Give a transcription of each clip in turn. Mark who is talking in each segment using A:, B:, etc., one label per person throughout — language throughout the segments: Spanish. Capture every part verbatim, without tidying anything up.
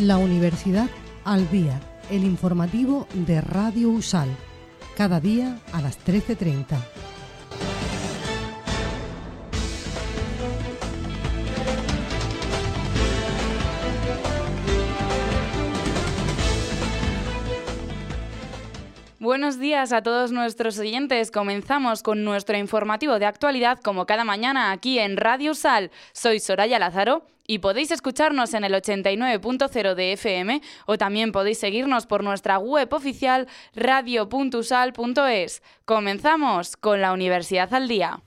A: La Universidad al Día, el informativo de Radio USAL, cada día a las trece treinta.
B: Buenos días a todos nuestros oyentes. Comenzamos con nuestro informativo de actualidad como cada mañana aquí en Radio USAL. Soy Soraya Lázaro y podéis escucharnos en el ochenta y nueve punto cero de F M o también podéis seguirnos por nuestra web oficial radio punto usal punto es. Comenzamos con la Universidad al Día.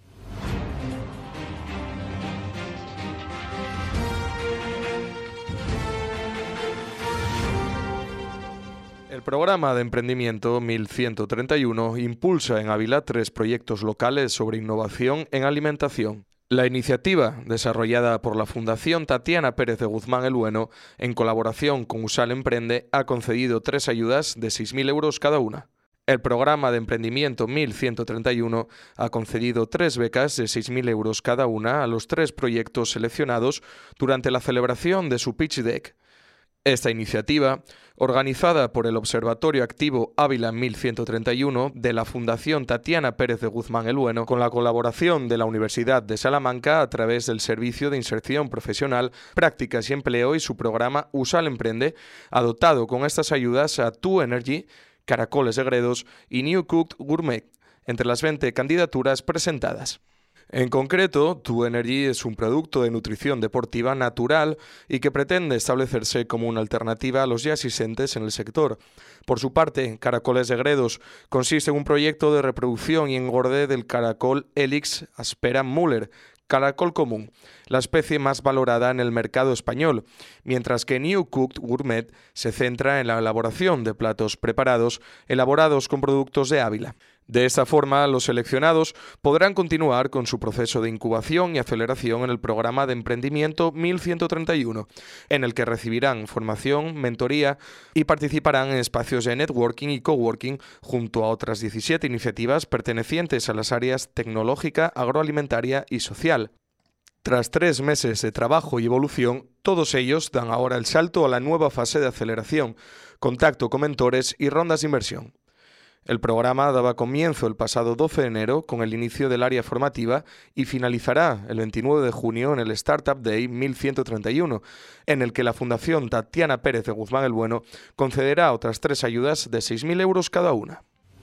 C: El programa de emprendimiento mil ciento treinta y uno impulsa en Ávila tres proyectos locales sobre innovación en alimentación. La iniciativa, desarrollada por la Fundación Tatiana Pérez de Guzmán el Bueno, en colaboración con USAL Emprende, ha concedido tres ayudas de seis mil euros cada una. El programa de emprendimiento mil ciento treinta y uno ha concedido tres becas de seis mil euros cada una a los tres proyectos seleccionados durante la celebración de su Pitch Deck. Esta iniciativa, organizada por el Observatorio Activo Ávila mil ciento treinta y uno de la Fundación Tatiana Pérez de Guzmán el Bueno, con la colaboración de la Universidad de Salamanca a través del Servicio de Inserción Profesional, Prácticas y Empleo y su programa USAL Emprende, ha dotado con estas ayudas a Two Energy, Caracoles de Gredos y New Cooked Gourmet, entre las veinte candidaturas presentadas. En concreto, Two Energy es un producto de nutrición deportiva natural y que pretende establecerse como una alternativa a los ya existentes en el sector. Por su parte, Caracoles de Gredos consiste en un proyecto de reproducción y engorde del caracol Helix aspera muller, caracol común, la especie más valorada en el mercado español, mientras que New Cooked Gourmet se centra en la elaboración de platos preparados elaborados con productos de Ávila. De esta forma, los seleccionados podrán continuar con su proceso de incubación y aceleración en el programa de emprendimiento mil ciento treinta y uno, en el que recibirán formación, mentoría y participarán en espacios de networking y coworking junto a otras diecisiete iniciativas pertenecientes a las áreas tecnológica, agroalimentaria y social. Tras tres meses de trabajo y evolución, todos ellos dan ahora el salto a la nueva fase de aceleración, contacto con mentores y rondas de inversión. El programa daba comienzo el pasado doce de enero con el inicio del área formativa y finalizará el veintinueve de junio en el Startup Day mil ciento treinta y uno, en el que la Fundación Tatiana Pérez de Guzmán el Bueno concederá otras tres ayudas de seis mil euros cada una.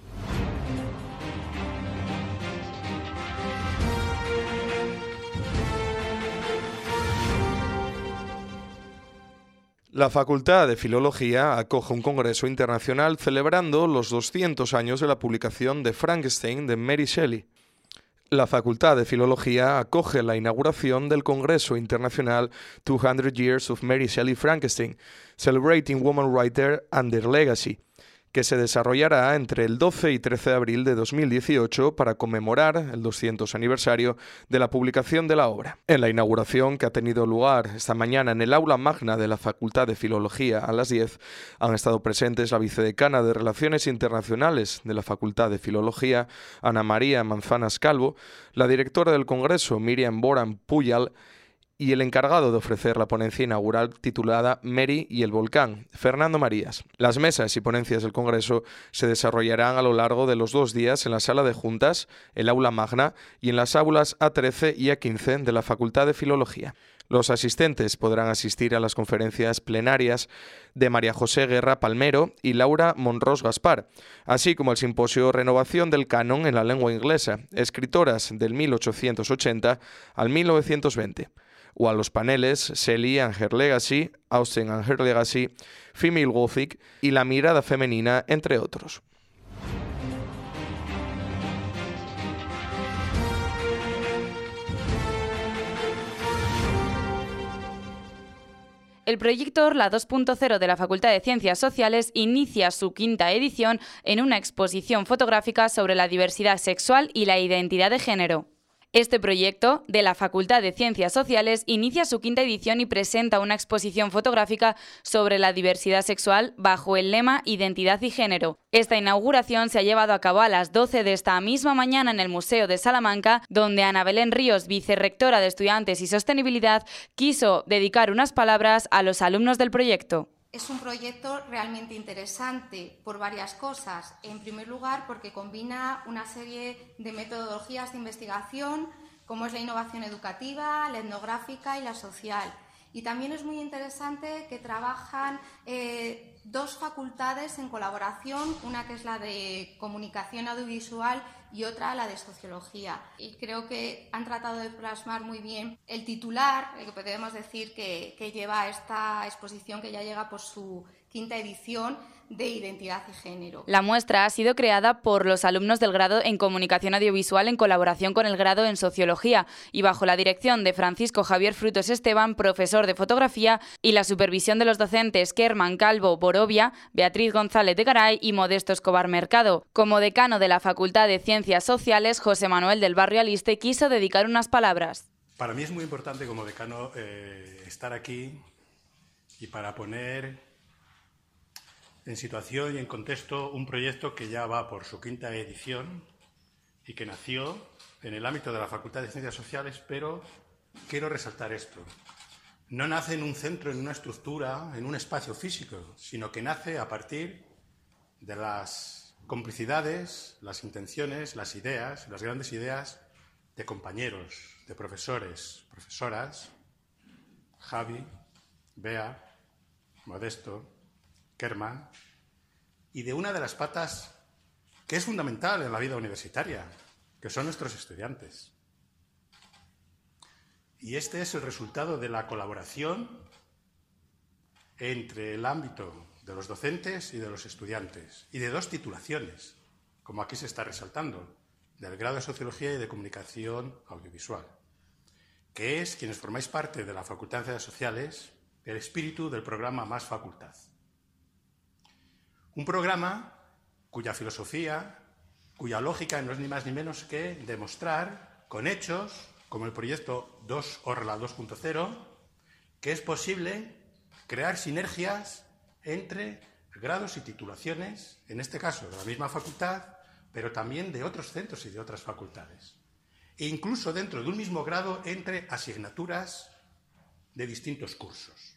C: La Facultad de Filología acoge un congreso internacional celebrando los doscientos años de la publicación de Frankenstein de Mary Shelley. La Facultad de Filología acoge la inauguración del Congreso Internacional two hundred Years of Mary Shelley Frankenstein, Celebrating Woman Writer and Their Legacy, que se desarrollará entre el doce y trece de abril de dos mil dieciocho para conmemorar el doscientos aniversario de la publicación de la obra. En la inauguración, que ha tenido lugar esta mañana en el aula magna de la Facultad de Filología a las diez, han estado presentes la vicedecana de Relaciones Internacionales de la Facultad de Filología, Ana María Manzanas Calvo, la directora del Congreso, Miriam Boran Puyal, y el encargado de ofrecer la ponencia inaugural titulada Mary y el volcán, Fernando Marías. Las mesas y ponencias del Congreso se desarrollarán a lo largo de los dos días en la sala de juntas, el aula magna y en las aulas A trece y A quince de la Facultad de Filología. Los asistentes podrán asistir a las conferencias plenarias de María José Guerra Palmero y Laura Monros Gaspar, así como el simposio Renovación del Canon en la lengua inglesa, escritoras del mil ochocientos ochenta al mil novecientos veinte. O a los paneles Shelley and Her Legacy, Austen and Her Legacy, Female Gothic y La mirada femenina, entre otros.
B: El proyecto Orla dos punto cero de la Facultad de Ciencias Sociales inicia su quinta edición en una exposición fotográfica sobre la diversidad sexual y la identidad de género. Este proyecto de la Facultad de Ciencias Sociales inicia su quinta edición y presenta una exposición fotográfica sobre la diversidad sexual bajo el lema Identidad y Género. Esta inauguración se ha llevado a cabo a las doce de esta misma mañana en el Museo de Salamanca, donde Ana Belén Ríos, vicerrectora de Estudiantes y Sostenibilidad, quiso dedicar unas palabras a los alumnos del proyecto.
D: Es un proyecto realmente interesante por varias cosas. En primer lugar, porque combina una serie de metodologías de investigación, como es la innovación educativa, la etnográfica y la social. Y también es muy interesante que trabajan eh, dos facultades en colaboración, una que es la de comunicación audiovisual y otra la de sociología. Y creo que han tratado de plasmar muy bien el titular, que podemos decir que, que lleva esta exposición, que ya llega por su quinta edición, de identidad y género.
B: La muestra ha sido creada por los alumnos del grado en Comunicación Audiovisual en colaboración con el grado en Sociología y bajo la dirección de Francisco Javier Frutos Esteban, profesor de fotografía, y la supervisión de los docentes Kerman Calvo Borovia, Beatriz González de Garay y Modesto Escobar Mercado. Como decano de la Facultad de Ciencias Sociales, José Manuel del Barrio Aliste quiso dedicar unas palabras.
E: Para mí es muy importante como decano eh, estar aquí y para poner en situación y en contexto un proyecto que ya va por su quinta edición y que nació en el ámbito de la Facultad de Ciencias Sociales, pero quiero resaltar esto. No nace en un centro, en una estructura, en un espacio físico, sino que nace a partir de las complicidades, las intenciones, las ideas, las grandes ideas de compañeros, de profesores, profesoras, Javi, Bea, Modesto, Kerman, y de una de las patas que es fundamental en la vida universitaria, que son nuestros estudiantes. Y este es el resultado de la colaboración entre el ámbito de los docentes y de los estudiantes, y de dos titulaciones, como aquí se está resaltando, del grado de Sociología y de Comunicación Audiovisual, que es, quienes formáis parte de la Facultad de Ciencias Sociales, el espíritu del programa Más Facultad. Un programa cuya filosofía, cuya lógica no es ni más ni menos que demostrar con hechos, como el proyecto dos Orla dos punto cero, que es posible crear sinergias entre grados y titulaciones, en este caso de la misma facultad, pero también de otros centros y de otras facultades. E incluso dentro de un mismo grado entre asignaturas de distintos cursos.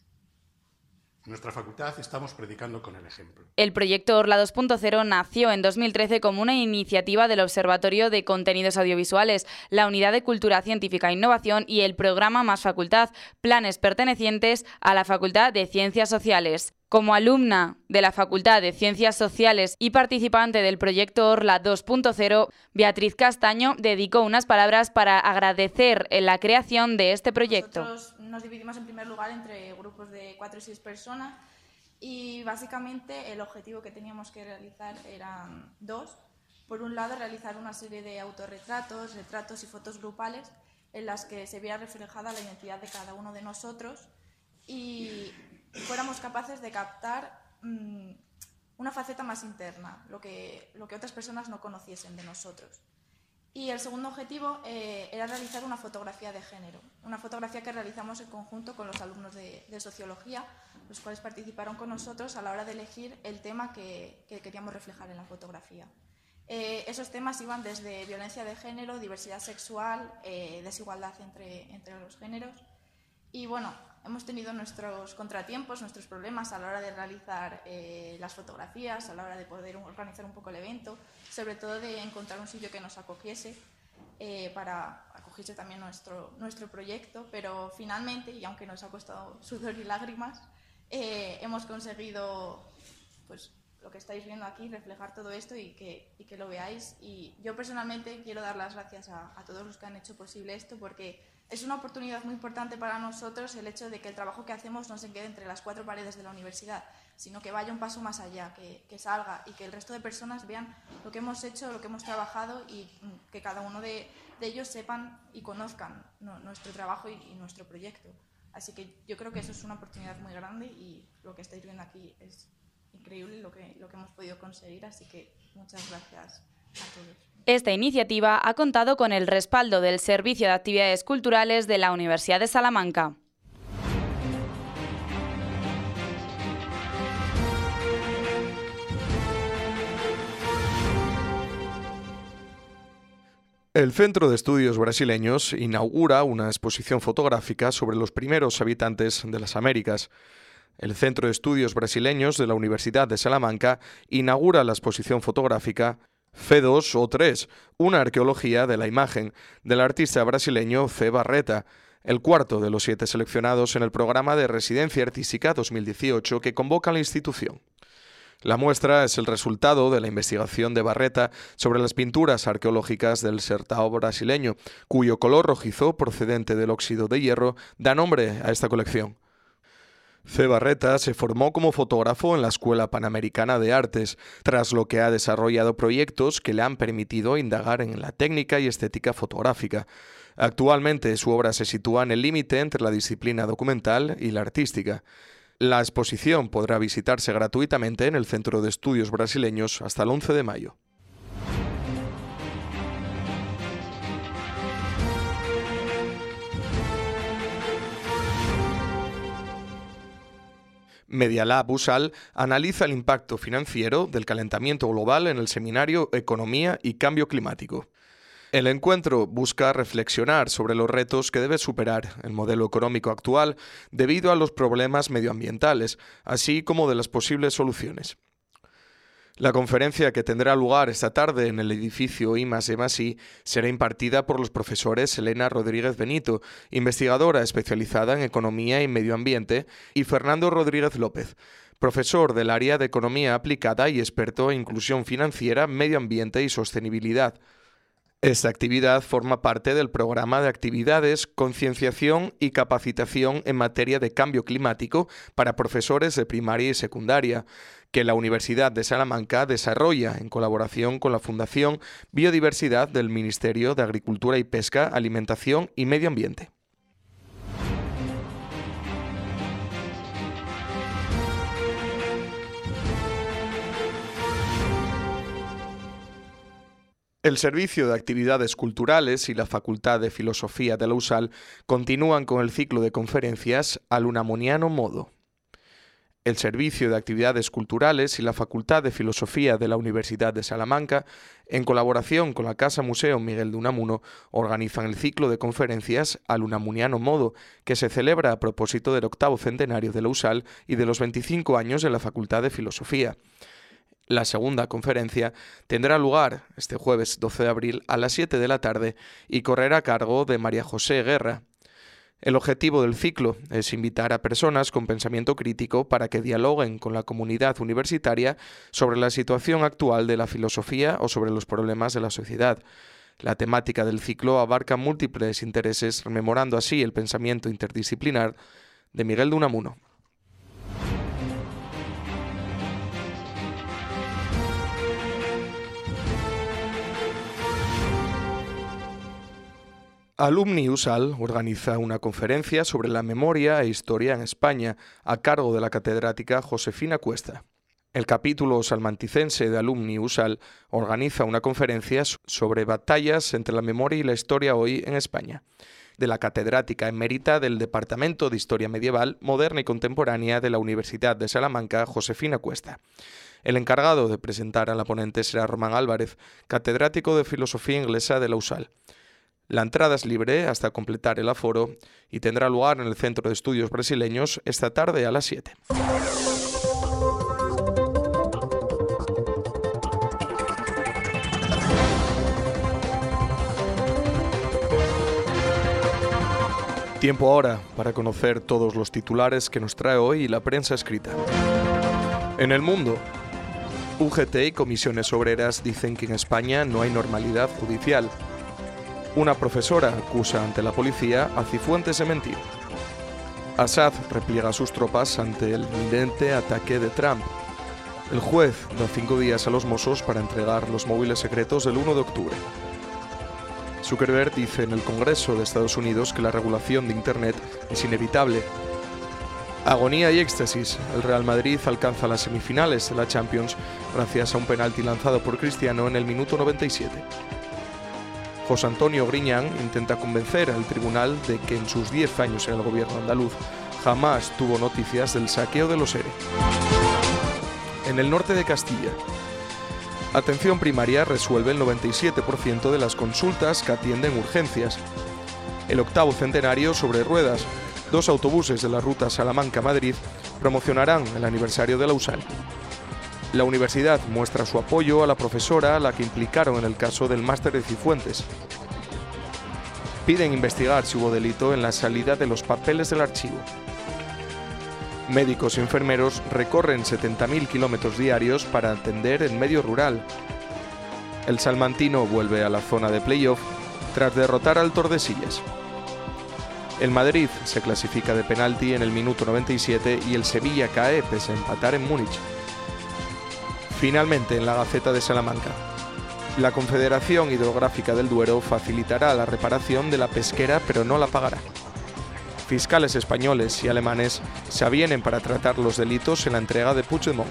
E: En nuestra facultad estamos predicando con el ejemplo.
B: El proyecto Orla dos punto cero nació en dos mil trece como una iniciativa del Observatorio de Contenidos Audiovisuales, la Unidad de Cultura Científica e Innovación y el programa Más Facultad, planes pertenecientes a la Facultad de Ciencias Sociales. Como alumna de la Facultad de Ciencias Sociales y participante del proyecto Orla dos punto cero, Beatriz Castaño dedicó unas palabras para agradecer la creación de este proyecto.
F: Nosotros nos dividimos en primer lugar entre grupos de cuatro y seis personas y básicamente el objetivo que teníamos que realizar eran dos. Por un lado, realizar una serie de autorretratos, retratos y fotos grupales en las que se viera reflejada la identidad de cada uno de nosotros y fuéramos capaces de captar mmm, una faceta más interna, lo que, lo que otras personas no conociesen de nosotros. Y el segundo objetivo eh, era realizar una fotografía de género, una fotografía que realizamos en conjunto con los alumnos de, de Sociología, los cuales participaron con nosotros a la hora de elegir el tema que, que queríamos reflejar en la fotografía. Eh, esos temas iban desde violencia de género, diversidad sexual, eh, desigualdad entre, entre los géneros. Y bueno, hemos tenido nuestros contratiempos, nuestros problemas a la hora de realizar eh, las fotografías, a la hora de poder organizar un poco el evento, sobre todo de encontrar un sitio que nos acogiese eh, para acogerse también nuestro, nuestro proyecto, pero finalmente, y aunque nos ha costado sudor y lágrimas, eh, hemos conseguido, pues, lo que estáis viendo aquí, reflejar todo esto y que, y que lo veáis. Y yo personalmente quiero dar las gracias a, a todos los que han hecho posible esto, porque es una oportunidad muy importante para nosotros el hecho de que el trabajo que hacemos no se quede entre las cuatro paredes de la universidad, sino que vaya un paso más allá, que, que salga y que el resto de personas vean lo que hemos hecho, lo que hemos trabajado y que cada uno de, de ellos sepan y conozcan no, nuestro trabajo y, y nuestro proyecto. Así que yo creo que eso es una oportunidad muy grande y lo que estáis viendo aquí es increíble lo que, lo que hemos podido conseguir, así que muchas gracias a todos.
B: Esta iniciativa ha contado con el respaldo del Servicio de Actividades Culturales de la Universidad de Salamanca.
C: El Centro de Estudios Brasileños inaugura una exposición fotográfica sobre los primeros habitantes de las Américas. El Centro de Estudios Brasileños de la Universidad de Salamanca inaugura la exposición fotográfica Fe dos o tres, una arqueología de la imagen, del artista brasileño Fe Barreta, el cuarto de los siete seleccionados en el programa de Residencia Artística dos mil dieciocho que convoca la institución. La muestra es el resultado de la investigación de Barreta sobre las pinturas arqueológicas del Sertão brasileño, cuyo color rojizo procedente del óxido de hierro da nombre a esta colección. Fe Barreta se formó como fotógrafo en la Escuela Panamericana de Artes, tras lo que ha desarrollado proyectos que le han permitido indagar en la técnica y estética fotográfica. Actualmente su obra se sitúa en el límite entre la disciplina documental y la artística. La exposición podrá visitarse gratuitamente en el Centro de Estudios Brasileños hasta el once de mayo. Medialab U S A L analiza el impacto financiero del calentamiento global en el seminario Economía y Cambio Climático. El encuentro busca reflexionar sobre los retos que debe superar el modelo económico actual debido a los problemas medioambientales, así como de las posibles soluciones. La conferencia, que tendrá lugar esta tarde en el edificio I más E más I, será impartida por los profesores Elena Rodríguez Benito, investigadora especializada en Economía y Medio Ambiente, y Fernando Rodríguez López, profesor del área de Economía Aplicada y experto en Inclusión Financiera, Medio Ambiente y Sostenibilidad. Esta actividad forma parte del programa de actividades, concienciación y capacitación en materia de cambio climático para profesores de primaria y secundaria, que la Universidad de Salamanca desarrolla en colaboración con la Fundación Biodiversidad del Ministerio de Agricultura y Pesca, Alimentación y Medio Ambiente. El Servicio de Actividades Culturales y la Facultad de Filosofía de la U S A L continúan con el ciclo de conferencias Al Unamoniano Modo. El Servicio de Actividades Culturales y la Facultad de Filosofía de la Universidad de Salamanca, en colaboración con la Casa Museo Miguel de Unamuno, organizan el ciclo de conferencias Al Unamuniano Modo, que se celebra a propósito del octavo centenario de la U S A L y de los veinticinco años de la Facultad de Filosofía. La segunda conferencia tendrá lugar este jueves doce de abril a las siete de la tarde y correrá a cargo de María José Guerra. El objetivo del ciclo es invitar a personas con pensamiento crítico para que dialoguen con la comunidad universitaria sobre la situación actual de la filosofía o sobre los problemas de la sociedad. La temática del ciclo abarca múltiples intereses, rememorando así el pensamiento interdisciplinar de Miguel de Unamuno. Alumni U S A L organiza una conferencia sobre la memoria e historia en España a cargo de la catedrática Josefina Cuesta. El capítulo salmanticense de Alumni U S A L organiza una conferencia sobre batallas entre la memoria y la historia hoy en España, de la catedrática emérita del Departamento de Historia Medieval, Moderna y Contemporánea de la Universidad de Salamanca, Josefina Cuesta. El encargado de presentar a la ponente será Román Álvarez, catedrático de Filosofía Inglesa de la U S A L. La entrada es libre hasta completar el aforo y tendrá lugar en el Centro de Estudios Brasileños esta tarde a las siete. Tiempo ahora para conocer todos los titulares que nos trae hoy la prensa escrita. En el mundo, U G T y comisiones obreras dicen que en España no hay normalidad judicial. Una profesora acusa ante la policía a Cifuentes de mentir. Assad repliega sus tropas ante el inminente ataque de Trump. El juez da cinco días a los Mossos para entregar los móviles secretos del uno de octubre. Zuckerberg dice en el Congreso de Estados Unidos que la regulación de Internet es inevitable. Agonía y éxtasis. El Real Madrid alcanza las semifinales de la Champions gracias a un penalti lanzado por Cristiano en el minuto noventa y siete. José Antonio Griñán intenta convencer al tribunal de que en sus diez años en el gobierno andaluz jamás tuvo noticias del saqueo de los ERE. En el norte de Castilla, Atención Primaria resuelve el noventa y siete por ciento de las consultas que atienden urgencias. El octavo centenario sobre ruedas. Dos autobuses de la ruta Salamanca-Madrid promocionarán el aniversario de la U S A L. La universidad muestra su apoyo a la profesora a la que implicaron en el caso del máster de Cifuentes. Piden investigar si hubo delito en la salida de los papeles del archivo. Médicos y enfermeros recorren setenta mil kilómetros diarios para atender el medio rural. El salmantino vuelve a la zona de playoff tras derrotar al Tordesillas. El Madrid se clasifica de penalti en el minuto noventa y siete y el Sevilla cae pese a empatar en Múnich. Finalmente, en la Gaceta de Salamanca, la Confederación Hidrográfica del Duero facilitará la reparación de la pesquera, pero no la pagará. Fiscales españoles y alemanes se avienen para tratar los delitos en la entrega de Puigdemont.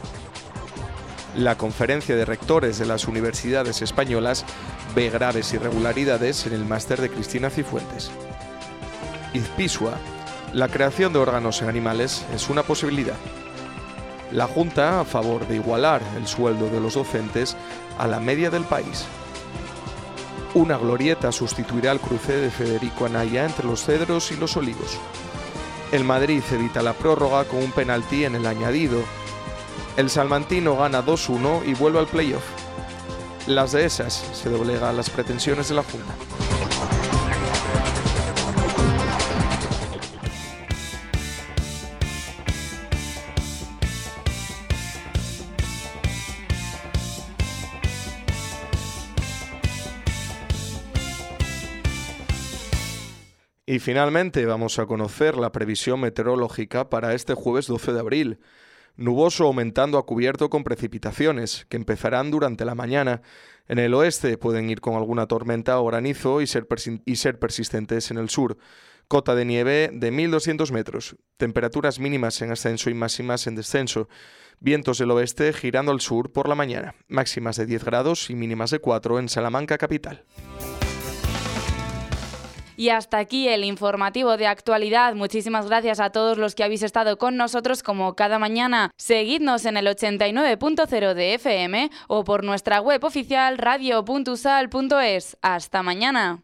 C: La Conferencia de Rectores de las Universidades Españolas ve graves irregularidades en el máster de Cristina Cifuentes. Izpisua, la creación de órganos en animales es una posibilidad. La Junta a favor de igualar el sueldo de los docentes a la media del país. Una glorieta sustituirá el cruce de Federico Anaya entre los Cedros y los Olivos. El Madrid evita la prórroga con un penalti en el añadido. El salmantino gana dos uno y vuelve al playoff. Las dehesas se doblega a las pretensiones de la Junta. Y finalmente vamos a conocer la previsión meteorológica para este jueves doce de abril. Nuboso aumentando a cubierto con precipitaciones, que empezarán durante la mañana. En el oeste pueden ir con alguna tormenta o granizo y ser, persi- y ser persistentes en el sur. Cota de nieve de mil doscientos metros. Temperaturas mínimas en ascenso y máximas en descenso. Vientos del oeste girando al sur por la mañana. Máximas de diez grados y mínimas de cuatro en Salamanca capital.
B: Y hasta aquí el informativo de actualidad. Muchísimas gracias a todos los que habéis estado con nosotros como cada mañana. Seguidnos en el ochenta y nueve punto cero de F M o por nuestra web oficial radio punto usal punto es. Hasta mañana.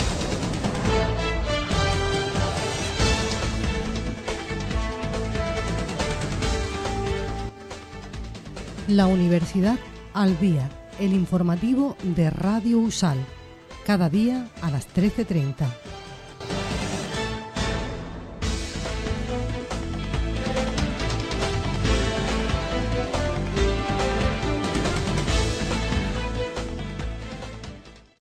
A: La Universidad al Día, el informativo de Radio U S A L. Cada día a las trece treinta.